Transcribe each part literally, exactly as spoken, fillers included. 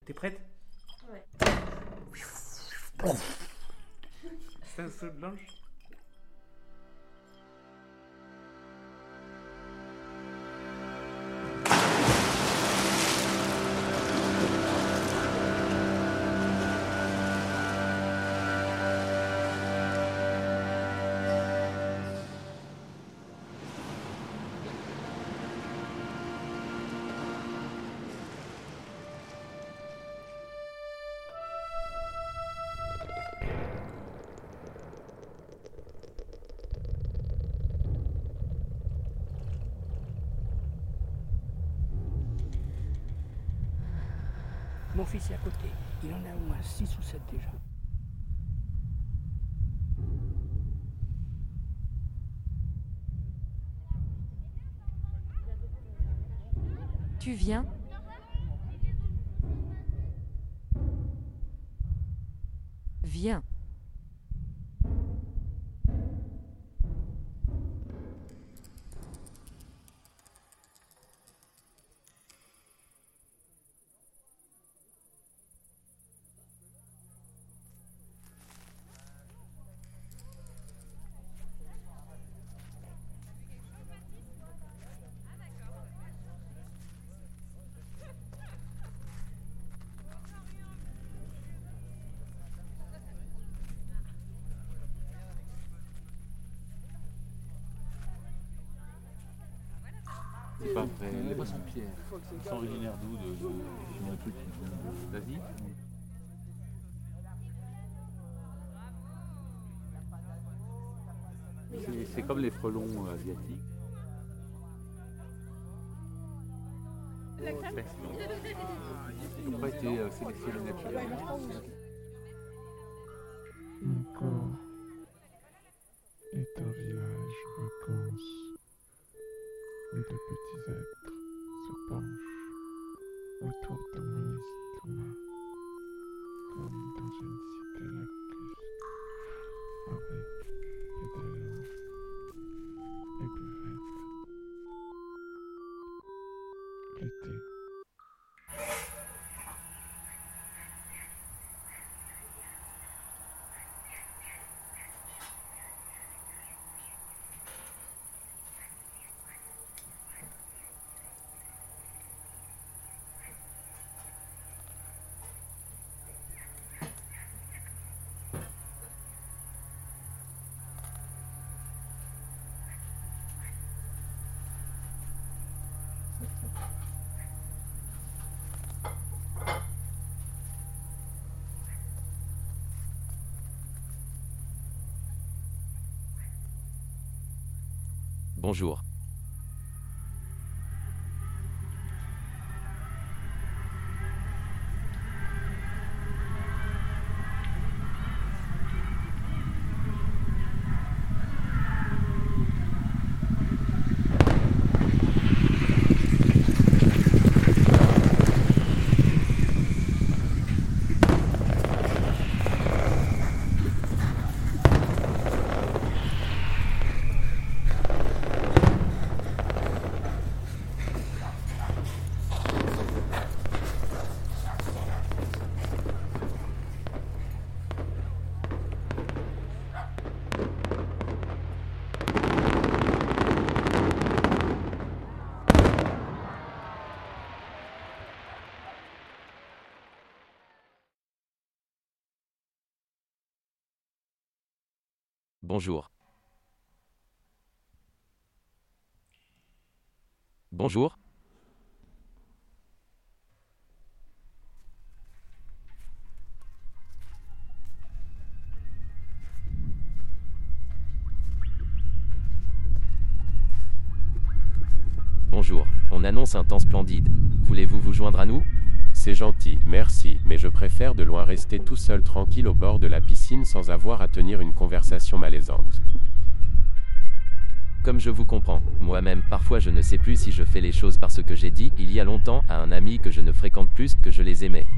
T'es prête? Ouais. C'est un saut de l'ange? Mon fils est à côté. Il en a au moins six ou sept déjà. Tu viens? Viens. C'est pas vrai, les poissons-pierres, ils sont originaires d'où? de, de, Ils ont un truc qui vient d'Asie? C'est, c'est comme les frelons euh, asiatiques. Ben, ils n'ont pas été euh, sélectionnés naturellement. Mon corps est un village vacances où de petits êtres se penchent autour de mon estomac comme dans une cité lacustre avec pédales et buvettes. L'été. Bonjour. Bonjour. Bonjour. Bonjour, on annonce un temps splendide. Voulez-vous vous joindre à nous? C'est gentil, merci, mais je préfère de loin rester tout seul tranquille au bord de la piscine sans avoir à tenir une conversation malaisante. Comme je vous comprends, moi-même, parfois je ne sais plus si je fais les choses parce que j'ai dit, il y a longtemps, à un ami que je ne fréquente plus, que je les aimais.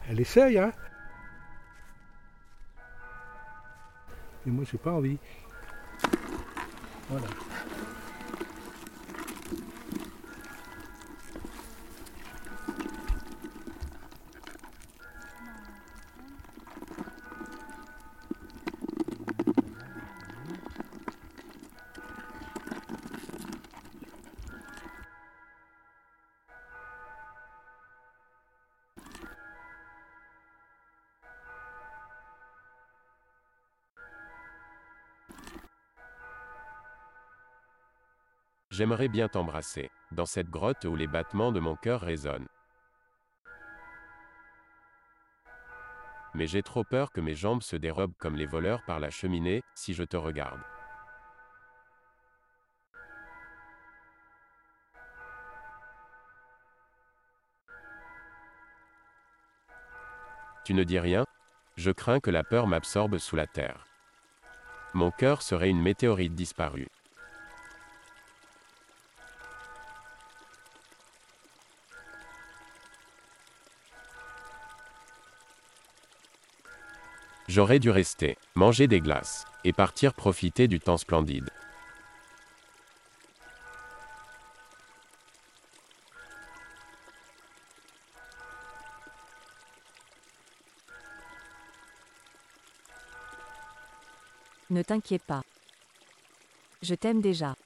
Elle essaye, hein. Et moi, j'ai pas envie. Voilà. J'aimerais bien t'embrasser, dans cette grotte où les battements de mon cœur résonnent. Mais j'ai trop peur que mes jambes se dérobent comme les voleurs par la cheminée, si je te regarde. Tu ne dis rien? Je crains que la peur m'absorbe sous la terre. Mon cœur serait une météorite disparue. J'aurais dû rester, manger des glaces, et partir profiter du temps splendide. Ne t'inquiète pas. Je t'aime déjà.